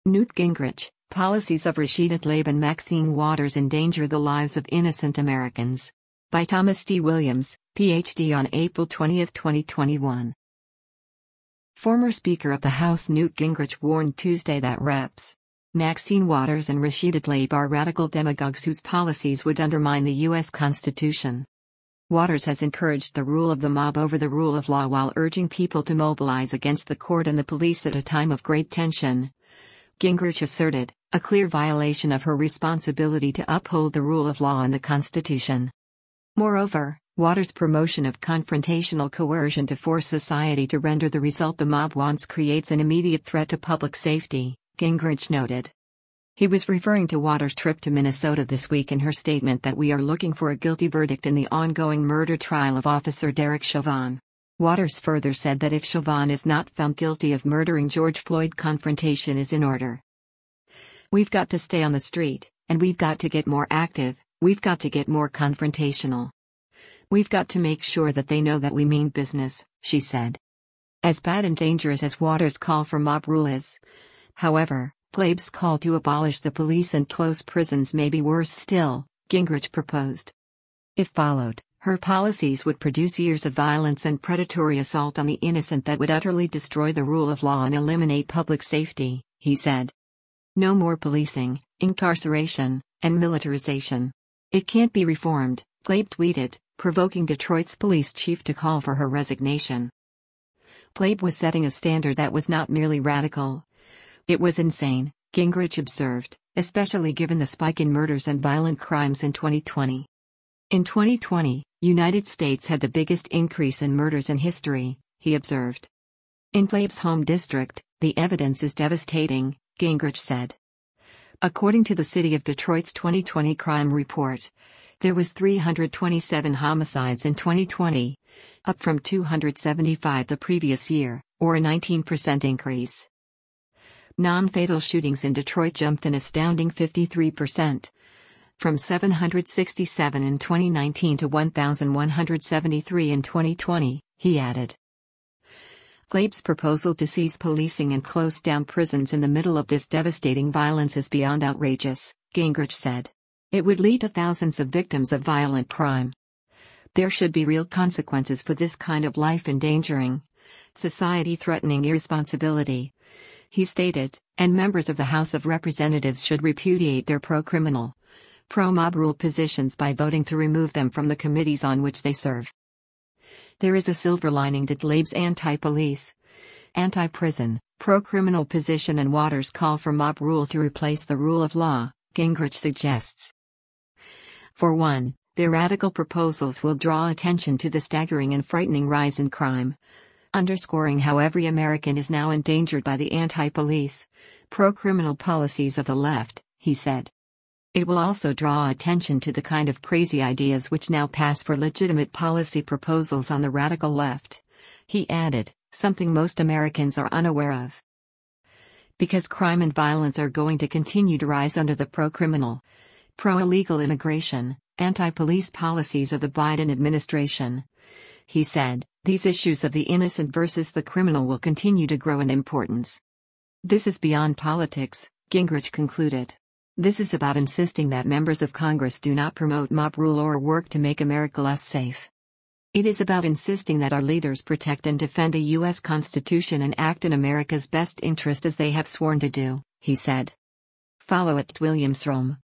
Newt Gingrich, policies of Rashida Tlaib and Maxine Waters endanger the lives of innocent Americans. By Thomas D. Williams, Ph.D. on April 20, 2021. Former Speaker of the House Newt Gingrich warned Tuesday that Reps. Maxine Waters and Rashida Tlaib are radical demagogues whose policies would undermine the U.S. Constitution. Waters has encouraged the rule of the mob over the rule of law while urging people to mobilize against the court and the police at a time of great tension. Gingrich asserted, a clear violation of her responsibility to uphold the rule of law and the Constitution. Moreover, Waters' promotion of confrontational coercion to force society to render the result the mob wants creates an immediate threat to public safety, Gingrich noted. He was referring to Waters' trip to Minnesota this week in her statement that we are looking for a guilty verdict in the ongoing murder trial of Officer Derek Chauvin. Waters further said that if Chauvin is not found guilty of murdering George Floyd, confrontation is in order. We've got to stay on the street, and we've got to get more active, we've got to get more confrontational. We've got to make sure that they know that we mean business, she said. As bad and dangerous as Waters' call for mob rule is, however, Tlaib's call to abolish the police and close prisons may be worse still, Gingrich proposed. If followed, her policies would produce years of violence and predatory assault on the innocent that would utterly destroy the rule of law and eliminate public safety, he said. No more policing, incarceration, and militarization. It can't be reformed, Tlaib tweeted, provoking Detroit's police chief to call for her resignation. Tlaib was setting a standard that was not merely radical. It was insane, Gingrich observed, especially given the spike in murders and violent crimes in 2020. In 2020, United States had the biggest increase in murders in history, he observed. In Tlaib's home district, the evidence is devastating, Gingrich said. According to the City of Detroit's 2020 crime report, there was 327 homicides in 2020, up from 275 the previous year, or a 19% increase. Non-fatal shootings in Detroit jumped an astounding 53%, from 767 in 2019 to 1,173 in 2020, he added. Tlaib's proposal to cease policing and close down prisons in the middle of this devastating violence is beyond outrageous, Gingrich said. It would lead to thousands of victims of violent crime. There should be real consequences for this kind of life-endangering, society-threatening irresponsibility, he stated, and members of the House of Representatives should repudiate their pro-criminal, pro-mob rule positions by voting to remove them from the committees on which they serve. There is a silver lining to Tlaib's anti-police, anti-prison, pro-criminal position and Waters' call for mob rule to replace the rule of law, Gingrich suggests. For one, their radical proposals will draw attention to the staggering and frightening rise in crime, underscoring how every American is now endangered by the anti-police, pro-criminal policies of the left, he said. It will also draw attention to the kind of crazy ideas which now pass for legitimate policy proposals on the radical left, he added, something most Americans are unaware of. Because crime and violence are going to continue to rise under the pro-criminal, pro-illegal immigration, anti-police policies of the Biden administration, he said, these issues of the innocent versus the criminal will continue to grow in importance. This is beyond politics, Gingrich concluded. This is about insisting that members of Congress do not promote mob rule or work to make America less safe. It is about insisting that our leaders protect and defend the U.S. Constitution and act in America's best interest as they have sworn to do, he said. Follow @WilliamsRome.